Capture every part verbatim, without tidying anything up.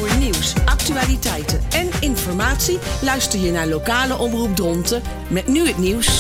Voor nieuws, actualiteiten en informatie luister je naar Lokale Omroep Dronten met nu het nieuws.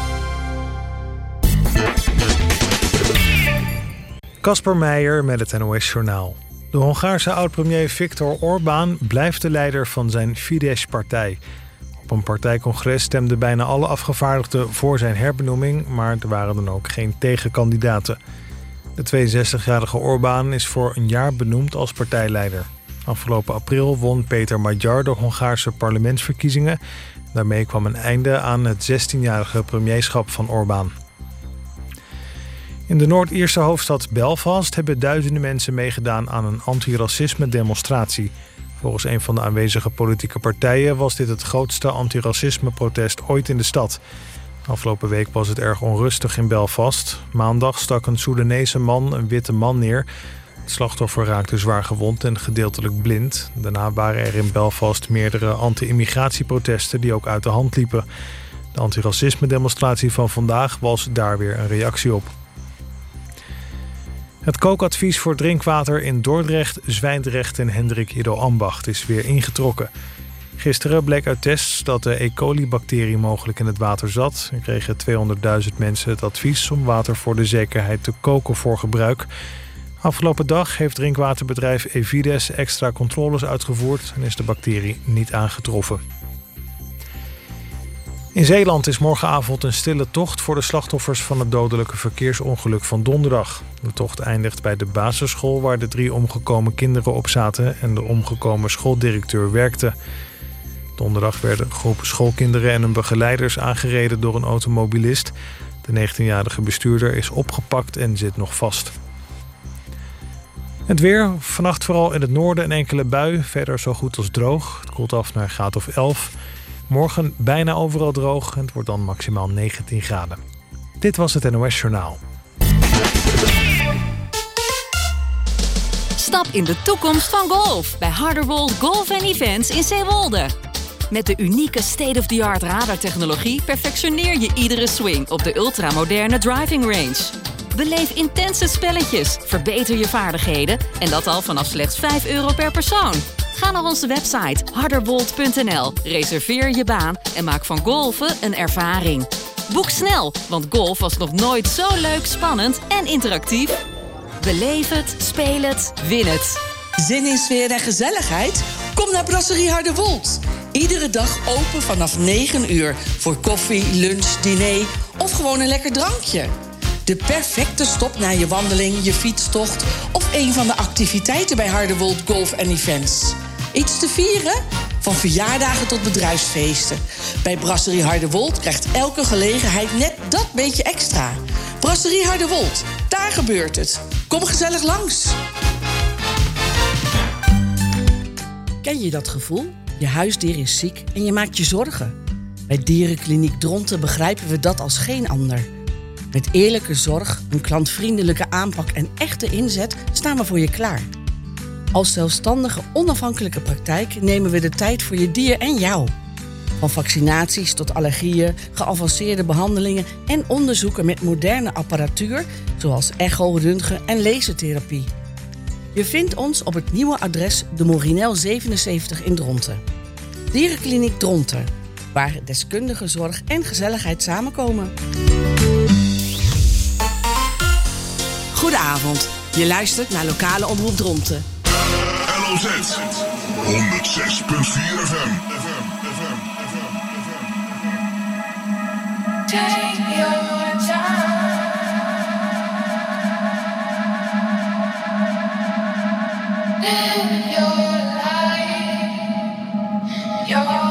Casper Meijer met het N O S-journaal. De Hongaarse oud-premier Viktor Orbán blijft de leider van zijn Fidesz-partij. Op een partijcongres stemden bijna alle afgevaardigden voor zijn herbenoeming, maar er waren dan ook geen tegenkandidaten. De tweeënzestigjarige Orbán is voor een jaar benoemd als partijleider. Afgelopen april won Peter Magyar de Hongaarse parlementsverkiezingen. Daarmee kwam een einde aan het zestienjarige premierschap van Orbán. In de Noord-Ierse hoofdstad Belfast hebben duizenden mensen meegedaan aan een antiracisme-demonstratie. Volgens een van de aanwezige politieke partijen was dit het grootste antiracisme-protest ooit in de stad. Afgelopen week was het erg onrustig in Belfast. Maandag stak een Soedanese man een witte man neer. Het slachtoffer raakte zwaar gewond en gedeeltelijk blind. Daarna waren er in Belfast meerdere anti-immigratieprotesten die ook uit de hand liepen. De antiracisme-demonstratie van vandaag was daar weer een reactie op. Het kookadvies voor drinkwater in Dordrecht, Zwijndrecht en Hendrik Ido Ambacht is weer ingetrokken. Gisteren bleek uit tests dat de E. coli-bacterie mogelijk in het water zat. Er kregen tweehonderdduizend mensen het advies om water voor de zekerheid te koken voor gebruik. Afgelopen dag heeft drinkwaterbedrijf Evides extra controles uitgevoerd en is de bacterie niet aangetroffen. In Zeeland is morgenavond een stille tocht voor de slachtoffers van het dodelijke verkeersongeluk van donderdag. De tocht eindigt bij de basisschool waar de drie omgekomen kinderen op zaten en de omgekomen schooldirecteur werkte. Donderdag werden een groep schoolkinderen en hun begeleiders aangereden door een automobilist. De negentienjarige bestuurder is opgepakt en zit nog vast. Het weer, vannacht vooral in het noorden een enkele bui, verder zo goed als droog. Het koelt af naar een graad of elf. Morgen bijna overal droog en het wordt dan maximaal negentien graden. Dit was het N O S-journaal. Stap in de toekomst van golf bij Harderwold Golf and Events in Zeewolde. Met de unieke state-of-the-art radartechnologie perfectioneer je iedere swing op de ultramoderne driving range. Beleef intense spelletjes, verbeter je vaardigheden en dat al vanaf slechts vijf euro per persoon. Ga naar onze website harderwold punt n l, reserveer je baan en maak van golfen een ervaring. Boek snel, want golf was nog nooit zo leuk, spannend en interactief. Beleef het, speel het, win het. Zin in sfeer en gezelligheid? Kom naar Brasserie Harderwold. Iedere dag open vanaf negen uur voor koffie, lunch, diner of gewoon een lekker drankje. De perfecte stop na je wandeling, je fietstocht of een van de activiteiten bij Harderwold Golf and Events. Iets te vieren? Van verjaardagen tot bedrijfsfeesten. Bij Brasserie Harderwold krijgt elke gelegenheid net dat beetje extra. Brasserie Harderwold, daar gebeurt het. Kom gezellig langs. Ken je dat gevoel? Je huisdier is ziek en je maakt je zorgen. Bij Dierenkliniek Dronten begrijpen we dat als geen ander. Met eerlijke zorg, een klantvriendelijke aanpak en echte inzet staan we voor je klaar. Als zelfstandige, onafhankelijke praktijk nemen we de tijd voor je dier en jou. Van vaccinaties tot allergieën, geavanceerde behandelingen en onderzoeken met moderne apparatuur zoals echo, röntgen en lasertherapie. Je vindt ons op het nieuwe adres de Morinel zevenenzeventig in Dronten. Dierenkliniek Dronten, waar deskundige zorg en gezelligheid samenkomen. Goedenavond, je luistert naar Lokale Omroep Dronten. L O Z honderd zes punt vier F M. Take your time. Live your life. Your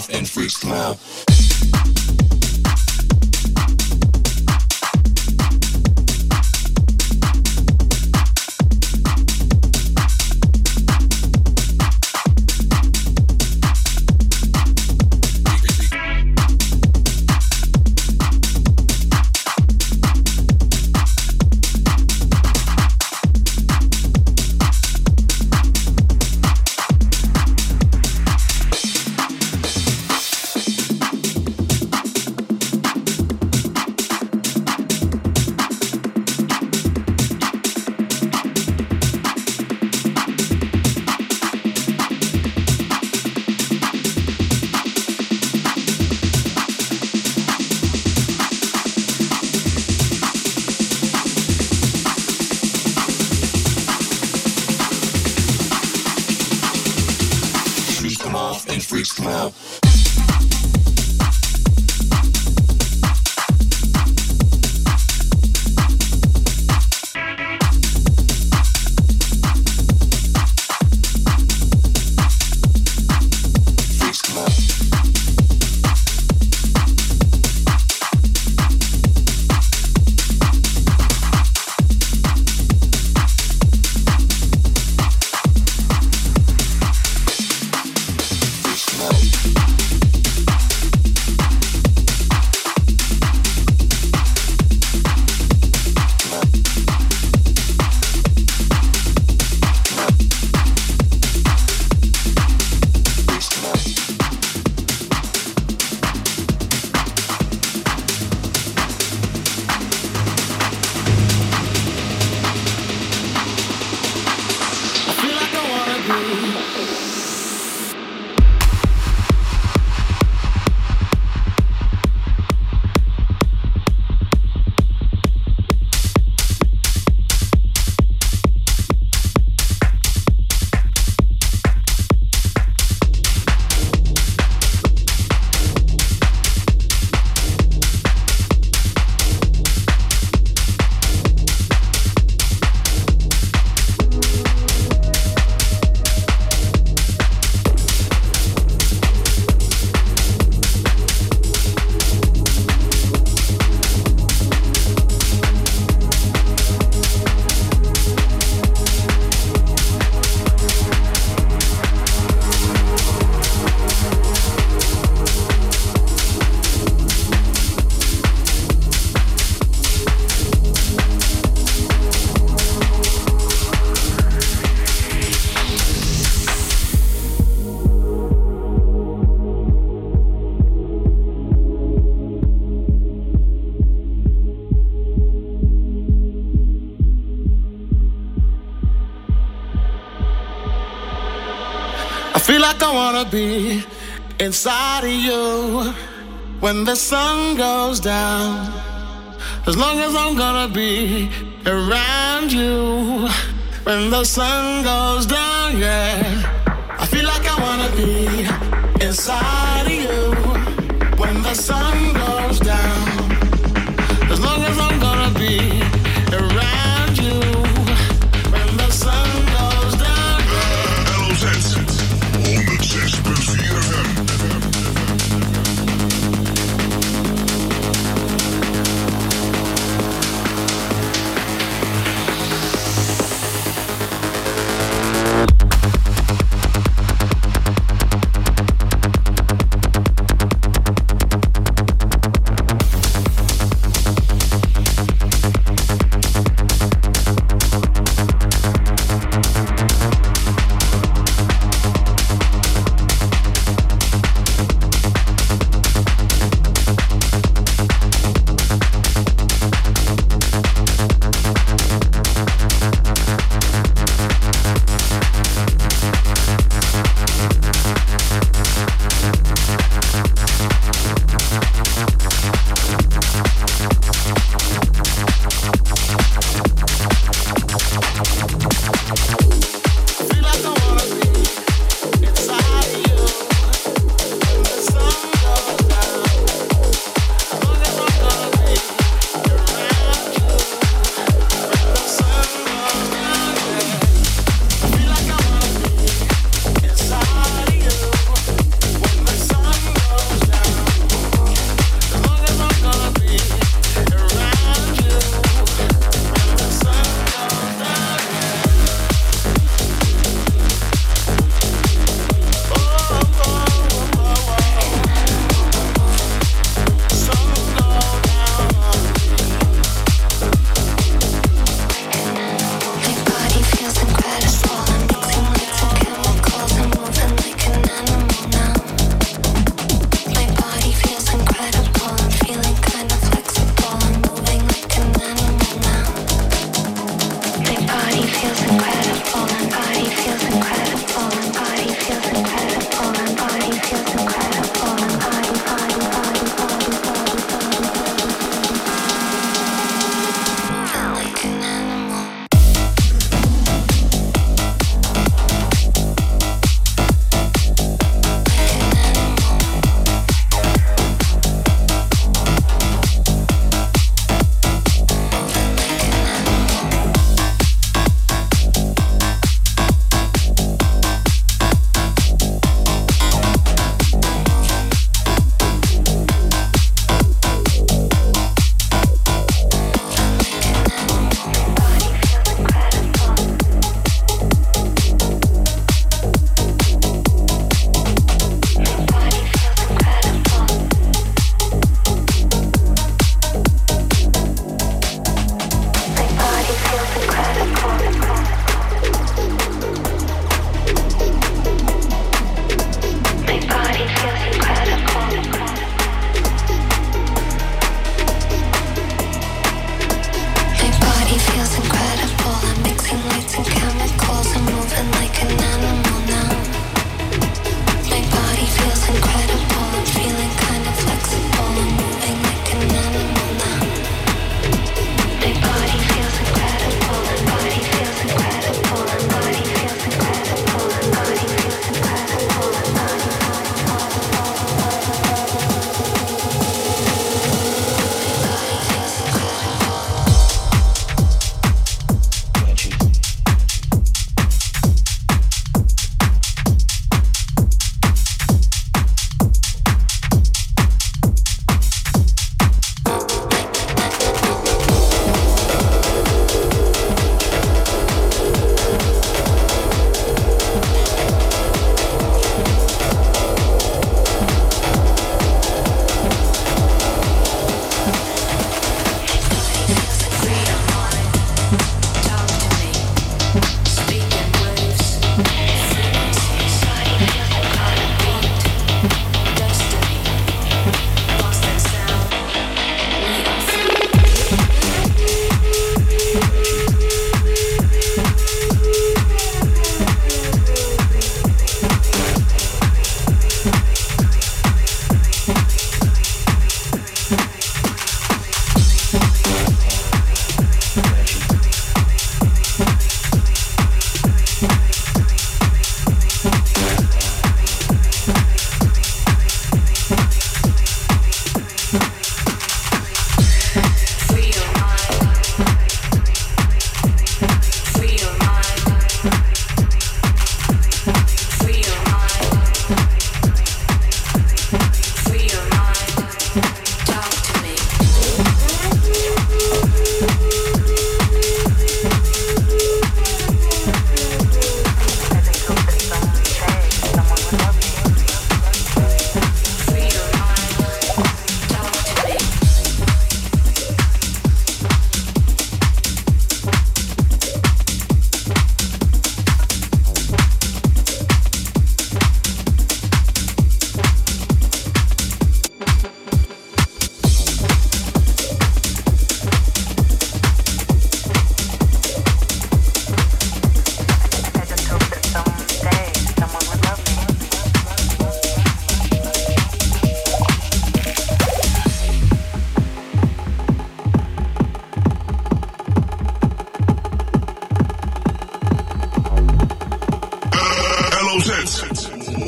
off and freestyle. Freestyle. Feel like I wanna be inside of you when the sun goes down. As long as I'm gonna be around you when the sun goes down, yeah. I feel like I wanna be inside of you when the sun goes down. As long as I'm gonna be around you when the sun goes down, yeah. L O Z honderd zes punt vier F M. Inside of you when the sun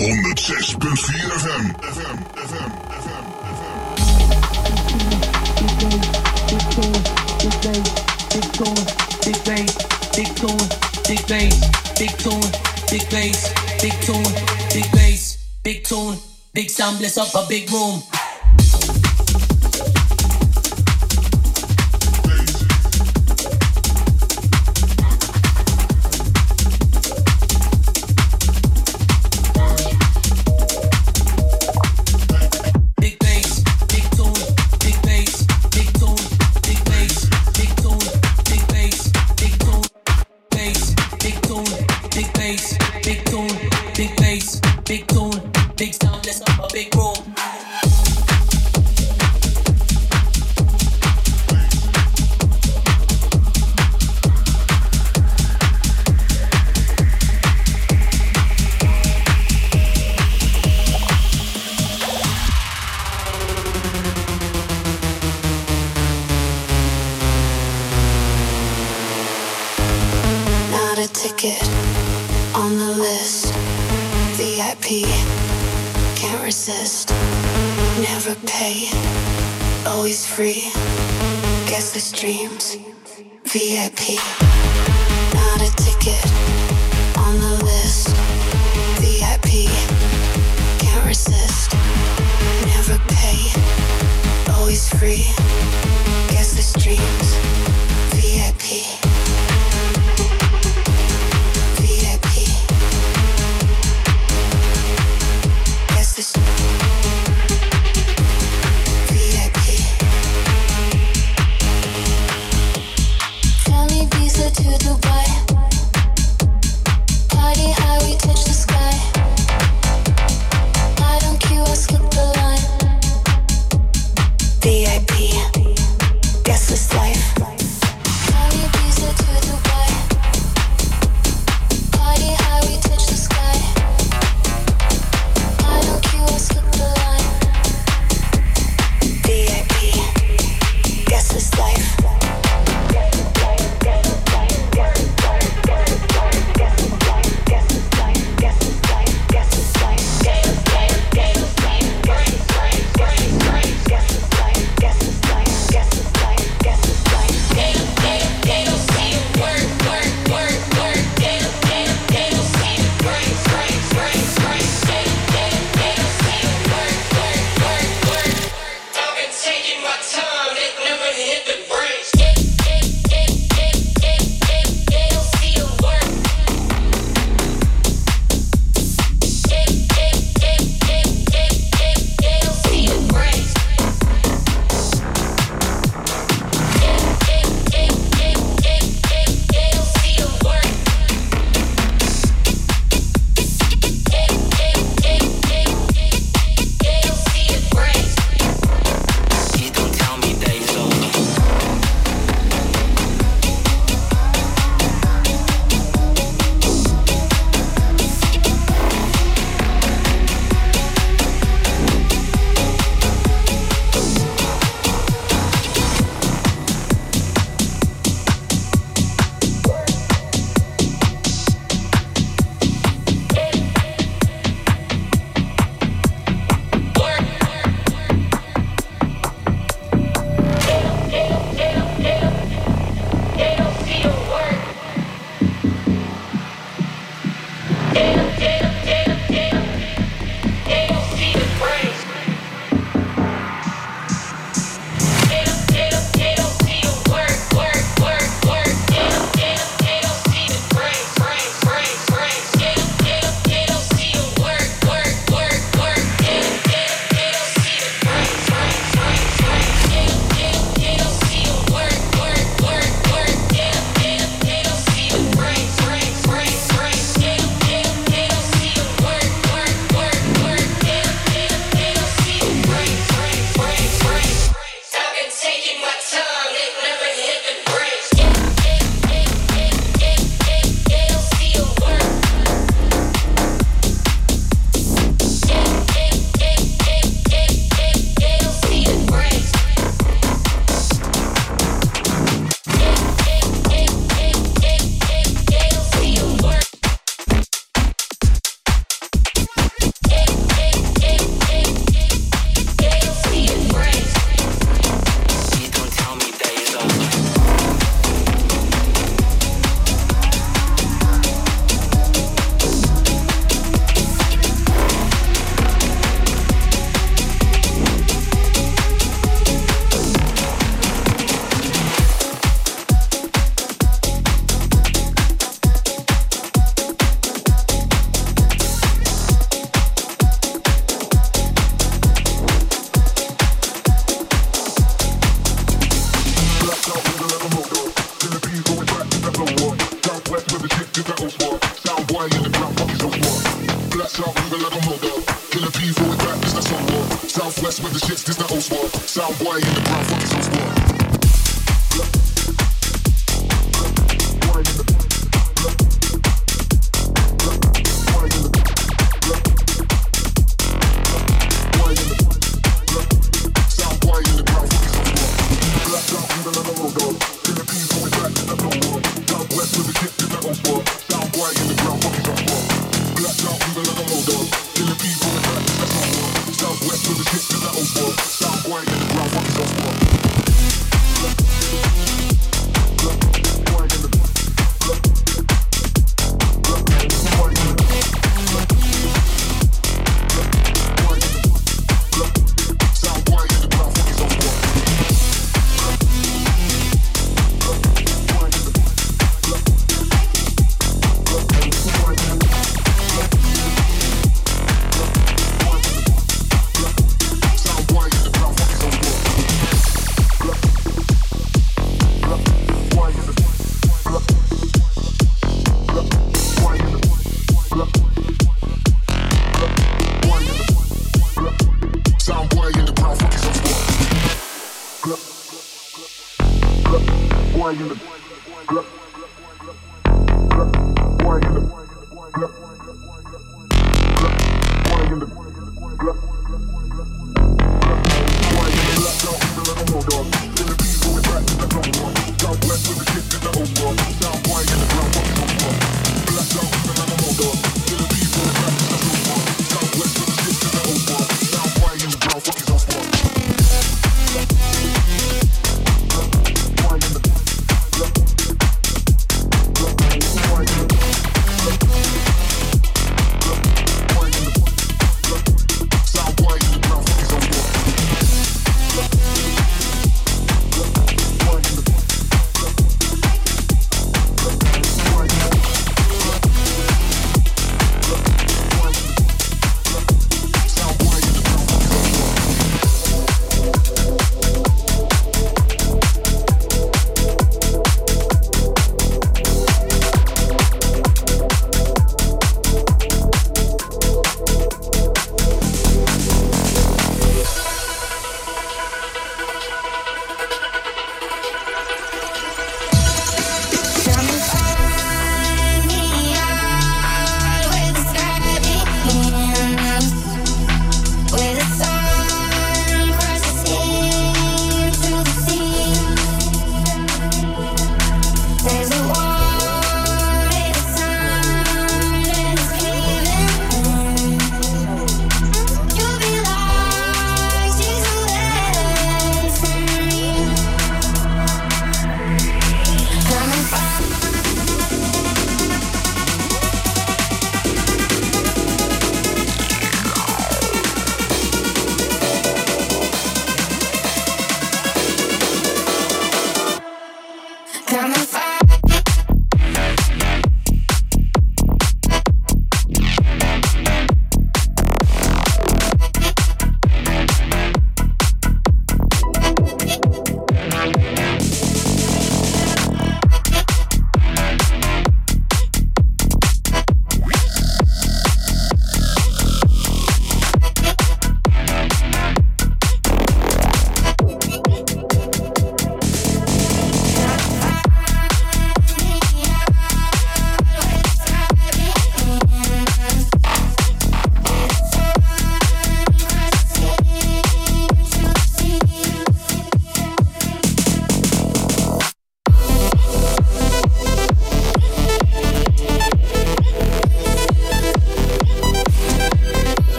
honderd zes punt vier F M. F M, F M, F M, F M. Big tune, big bass, big tune, big bass, big tune, big bass, big tune, big bass, big tune, big bass, big tune, big sound bless up a big room. Johnny Visa to Dubai.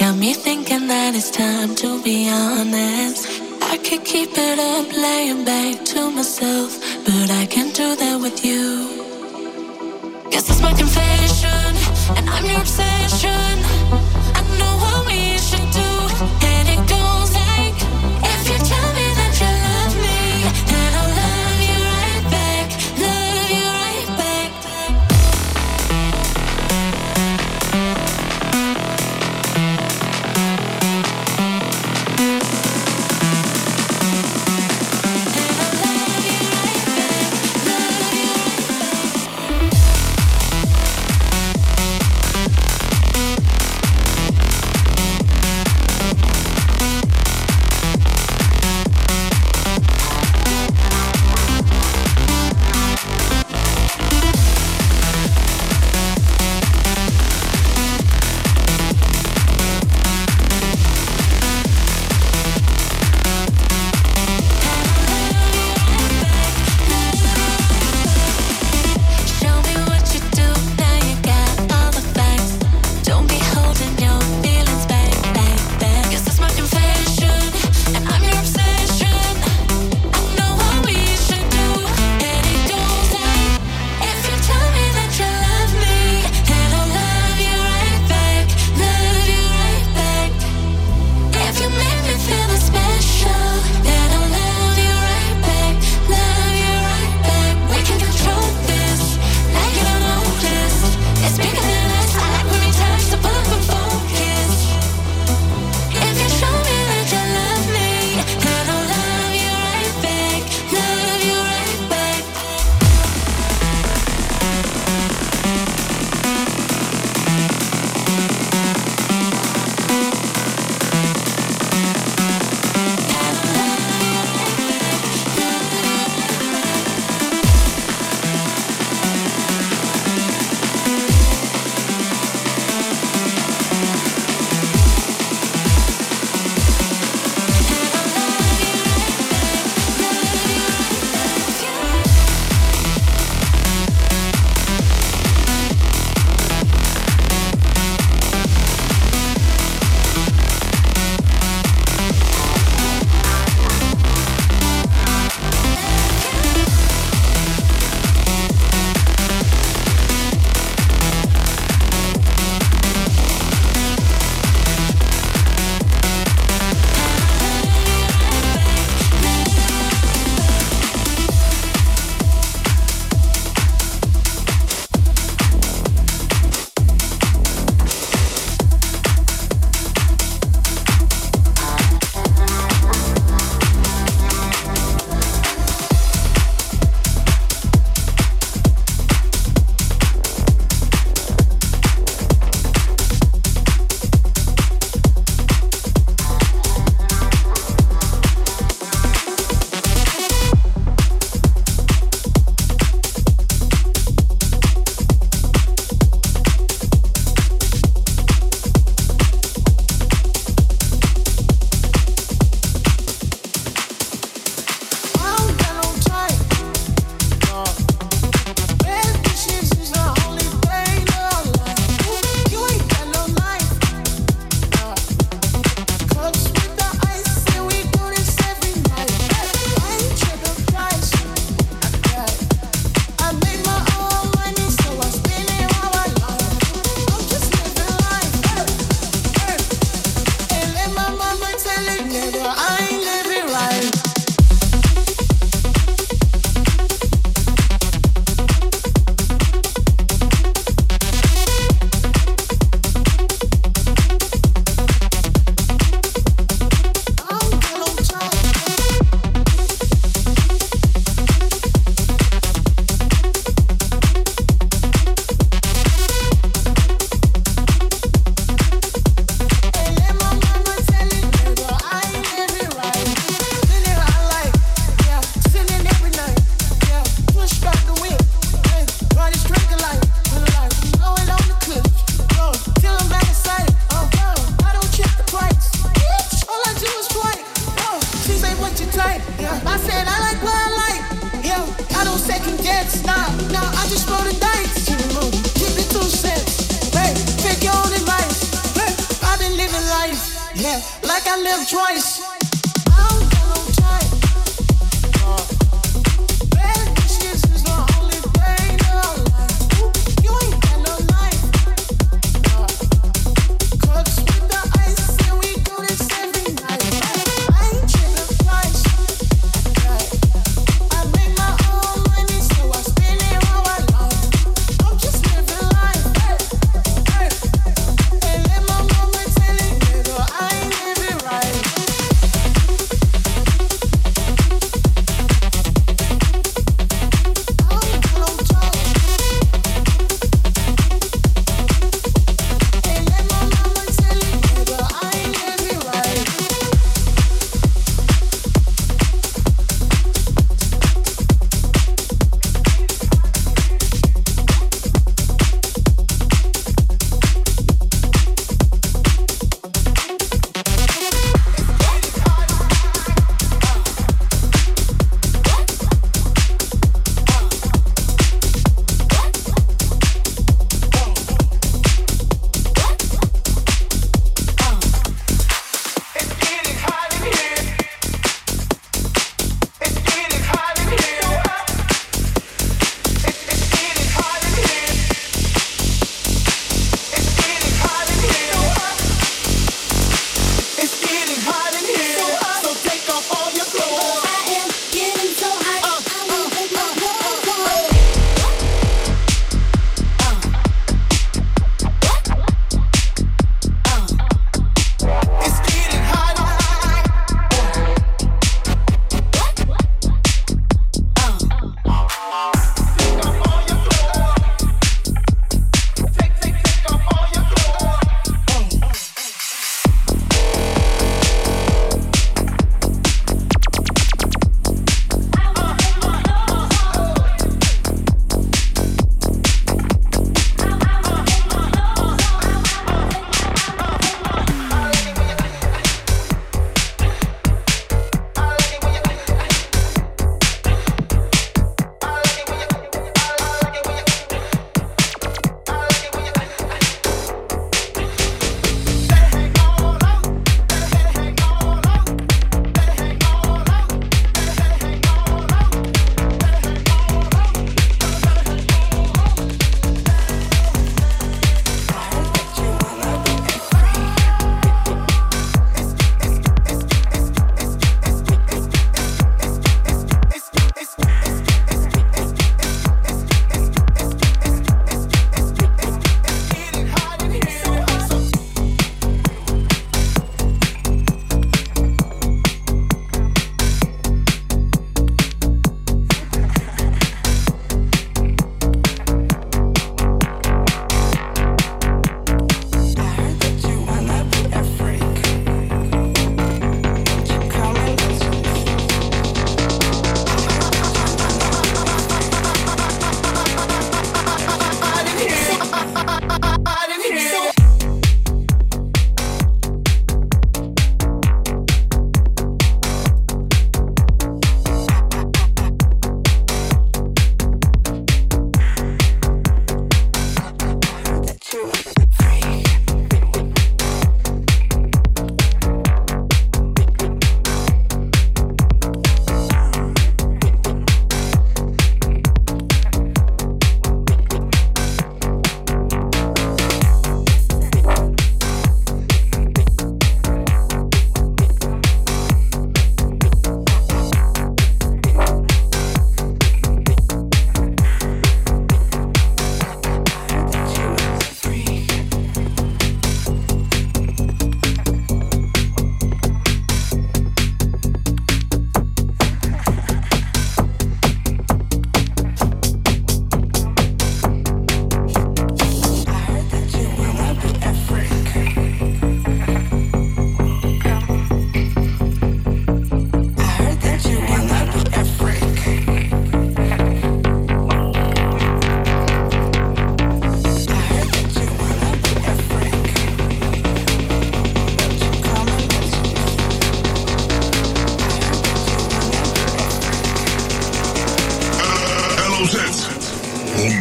Got me thinking that it's time to be honest. I could keep it up, laying back to myself, but I can't do that with you. Guess it's my confession, and I'm your obsession. I know what we should do, and it goes like, if you tell me that you love me, and I'll love you right back, love you right back. living life, yeah, like I live twice.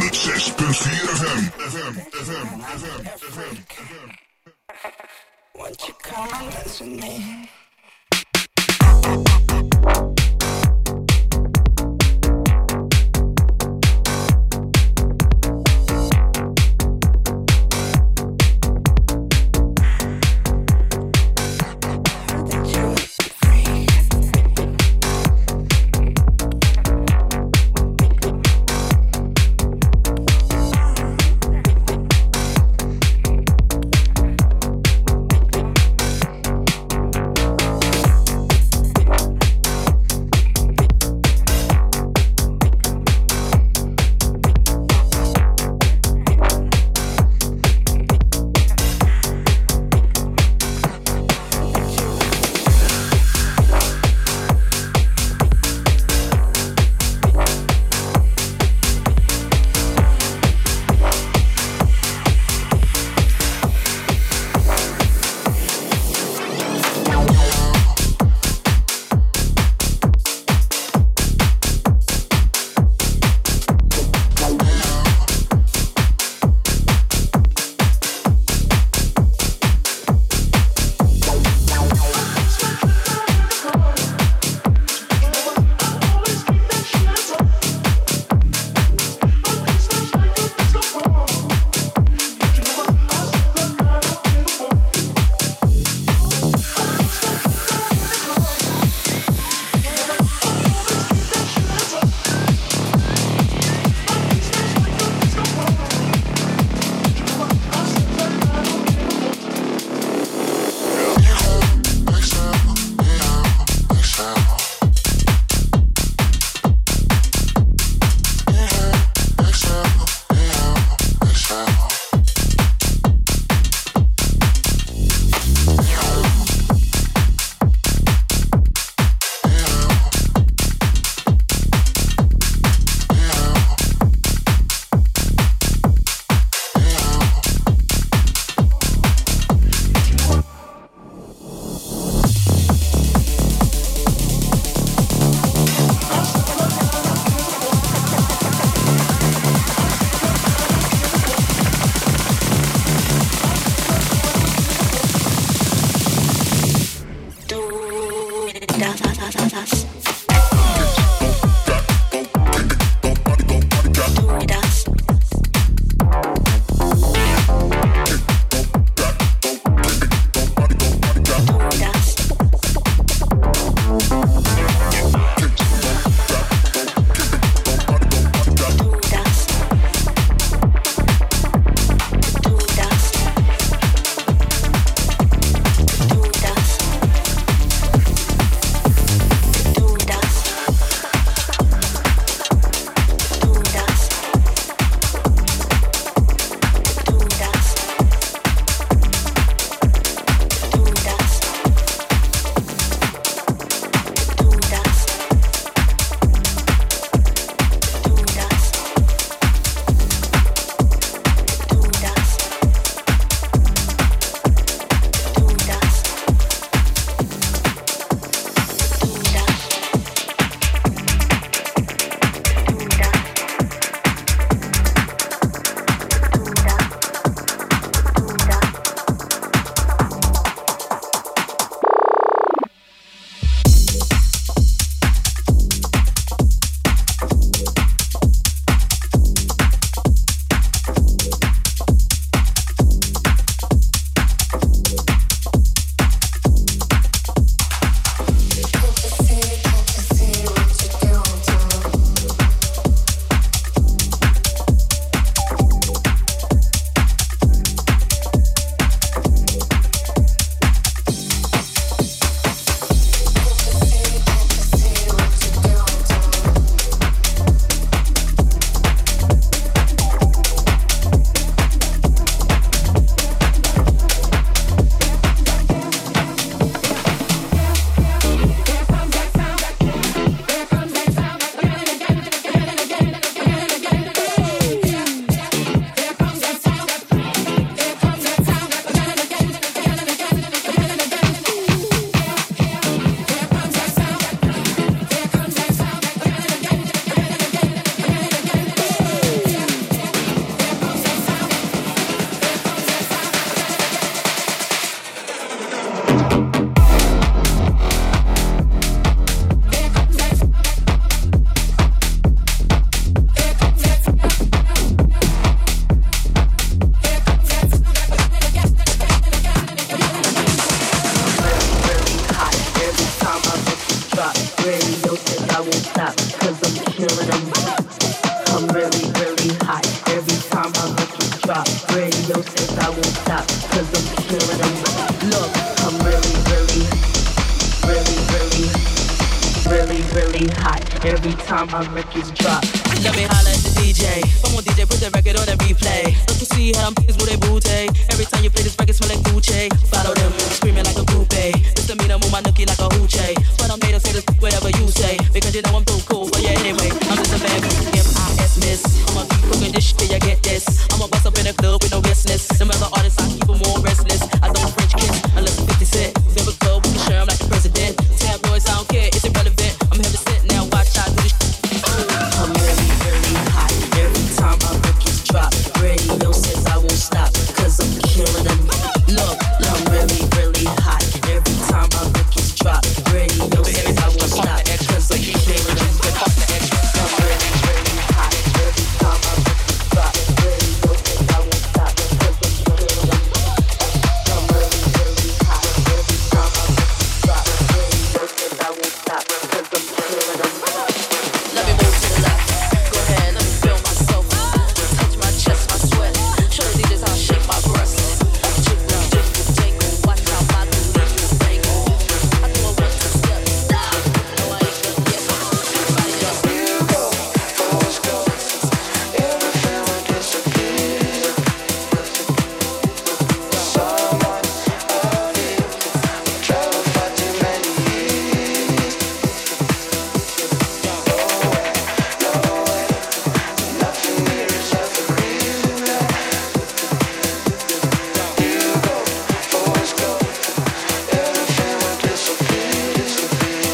honderd zes punt vier F M. F M, F M, F M, F M, F M. Won't you come and dance with me? really hot every time my records drop. Let me holler at the D J. Come on, D J, put the record on the replay. Let me see how them niggas move they booty. Every time you play this record, smell like Gucci. Follow them, screaming like a groupie. Misdemeanor, move my nookie like a hoochie. But I'm made to say this whatever you say, because you know I'm too cool for you anyway. I'm just a bad M I S miss. I'ma keep cooking this shit, you get this. I'ma bust up in the club with no business. Some other artists, I keep them more restless. I don't French kiss unless it's fifty cent. Favorite club, we can share, I'm like the president. Tabloids, I don't care, it's irrelevant. I'm heaven sent now, watch I do this shit. I'm really, really hot every time my records drop. Radio says I won't stop, cause I'm killing them. Look, I'm really, really hot every time my records drop. Radio says I won't stop, cause I'm killing them. I'm really, really hot every time my records drop. Radio says I won't stop, cause I'm killing them. I'm really, really hot every time my records drop. Radio says I won't stop, cause I'm killing them. Let me move to the left. Go ahead, let me feel myself. Touch my chest, my sweat. Show the D Js how I shake my breasts. Jiggle, jiggle, jangle. Watch how my delirious dangle. I do a one, two step. No, I ain't done yet. Everybody just you go, force go. Everything will disappear. Someone out here traveled for too many years. Nowhere, nowhere, nothing here is ever real. You go, force go. Everything will disappear, disappear,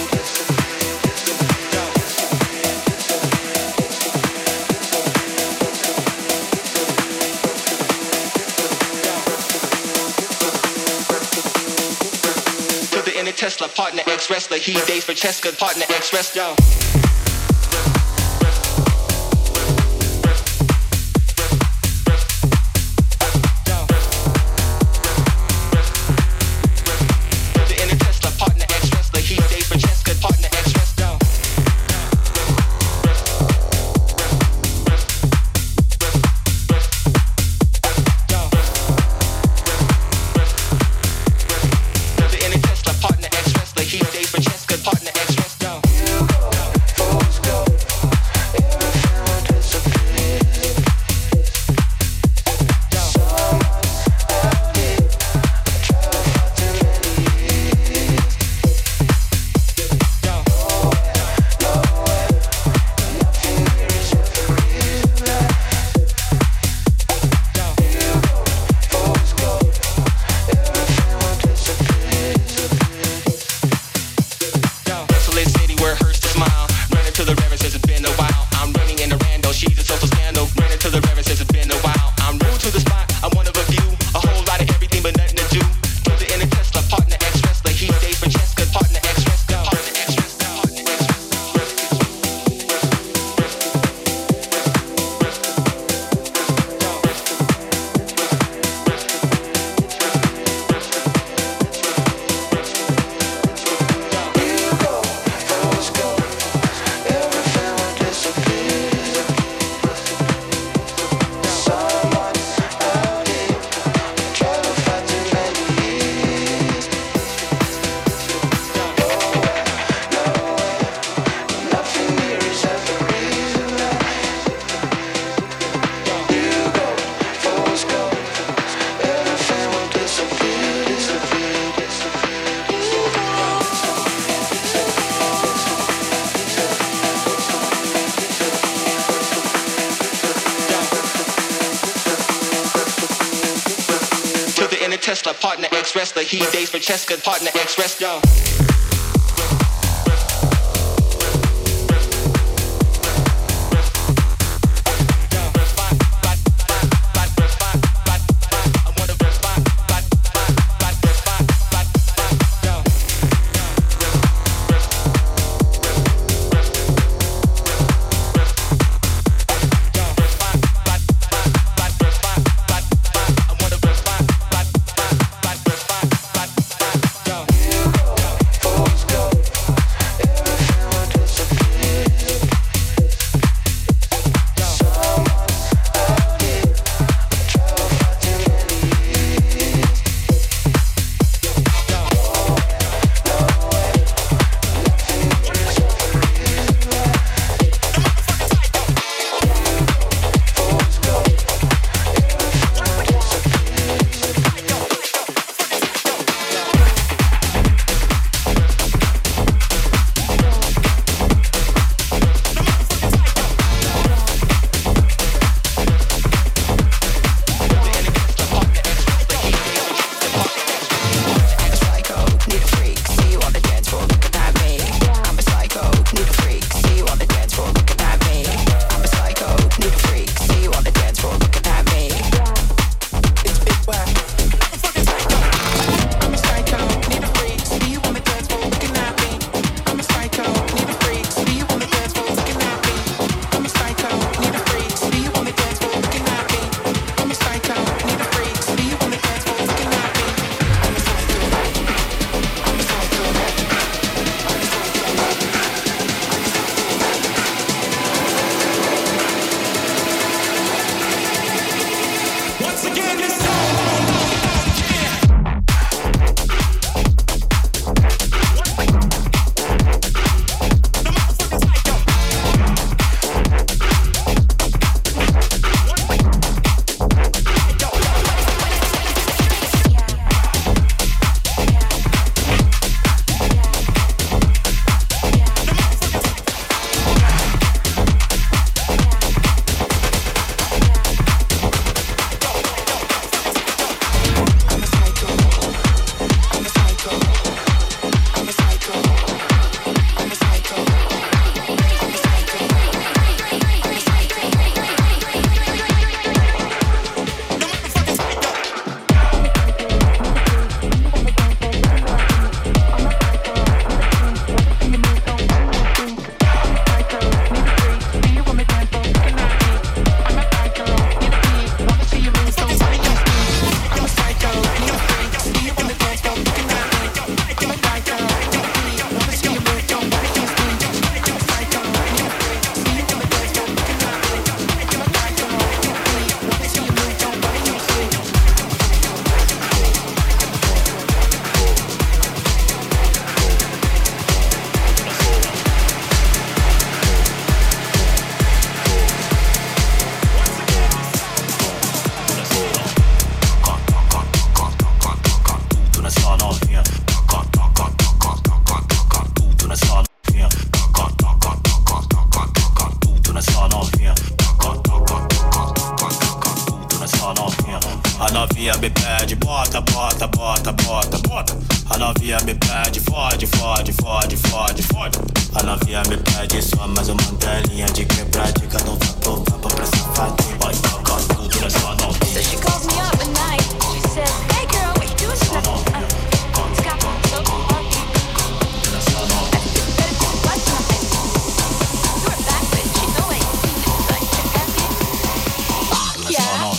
To the inner Tesla, partner ex-wrestler. He dates for Cheska, partner ex-wrestler. To the inner Tesla, partner ex-wrestler. He dates for Cheska, partner ex-wrestler. To the inner Tesla, partner ex-wrestler. He dates for Cheska, partner ex-wrestler. You go, force go. Everything will disappear. Someone out here traveled for too many years. Nowhere, nowhere, nothing here is ever real. You go, force go. Everything will disappear. Desolate city where it hurts to smile. Running to the reverend says it's been a while. I'm running in the rando, she's a social scandal. Running to the reverend says it's been a while. I'm rude to the spot, I'm one of a few. A whole lot of everything but nothing to do. To the inner Tesla, partner ex-wrestler. He dates for Cheska, partner ex-wrestler. Partner ex-wrestler, partner You go, force go. Everything will disappear. Someone out here traveled for too many years. Nowhere, nowhere, nothing here is ever real. You go, force go. Everything will disappear, disappear, disappear. You go. To the inner Tesla, partner ex-wrestler. He dates for Cheska, partner ex-wrestler. You go, bota, bota, bota. A novinha me pede, fode, fode, fode, fode, fode. A novinha me pede só mais uma telinha de quebradica. Não vapo, vapo pra safadinha. Vai tocar tudo nessa novinha. So she calls me up at night. She says, hey girl, what you doing tonight? Uh, it's got me so funky. That's the better do what tonight. Do it back, bitch. You know it. It's like check out it. Fuck yeah.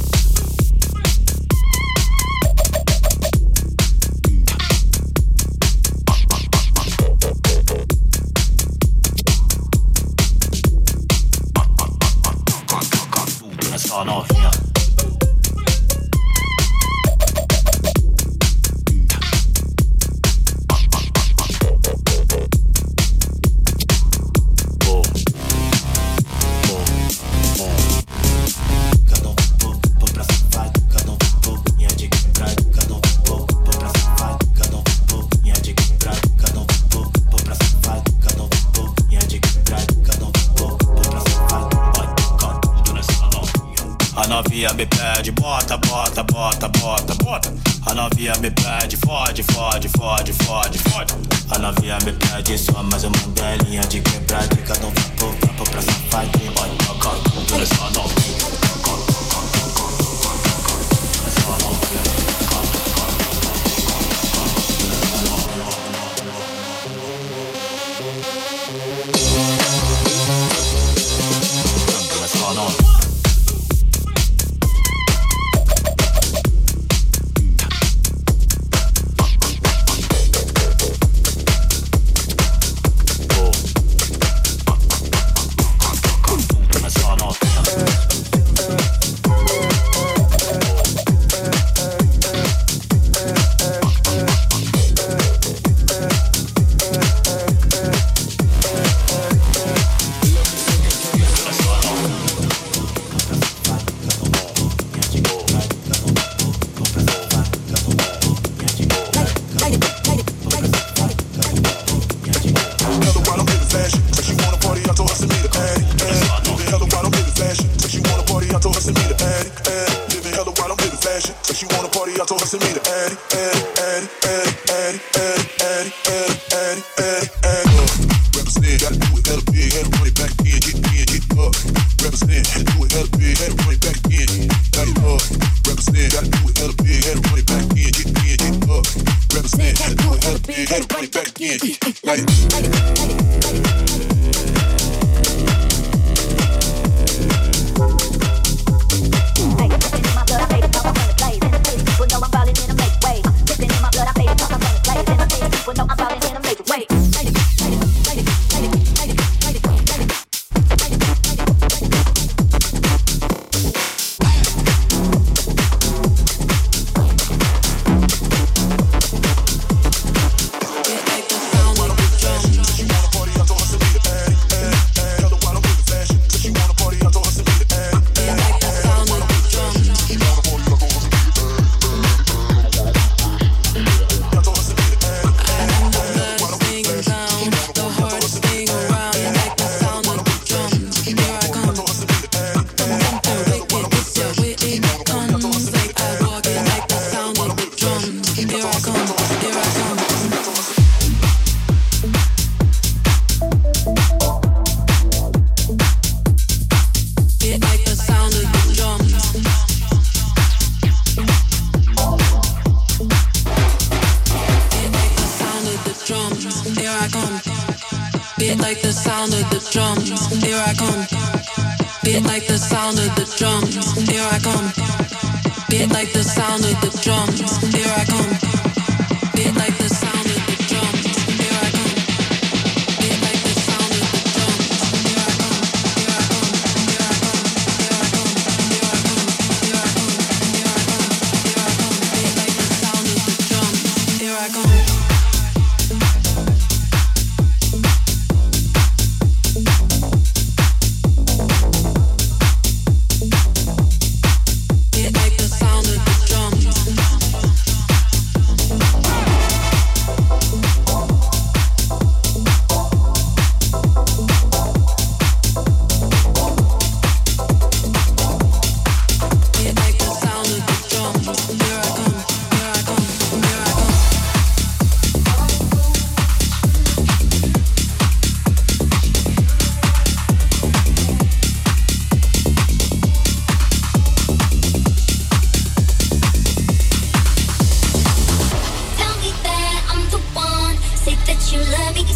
Novinha. A novinha me pede, bota, bota, bota, bota, bota. A novinha me pede, fode, fode, fode, fode, fode. A novinha me pede só mais uma delinha de quebradica. Não vapo, vapo pra safadinha. Vai tocar tudo nessa novinha. Nessa novinha. Nessa novinha.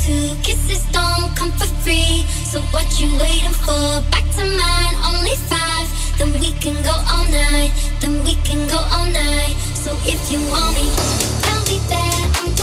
two kisses don't come for free. So what you waiting for? Back to mine, only five. Then we can go all night. Then we can go all night. So if you want me, tell me that I'm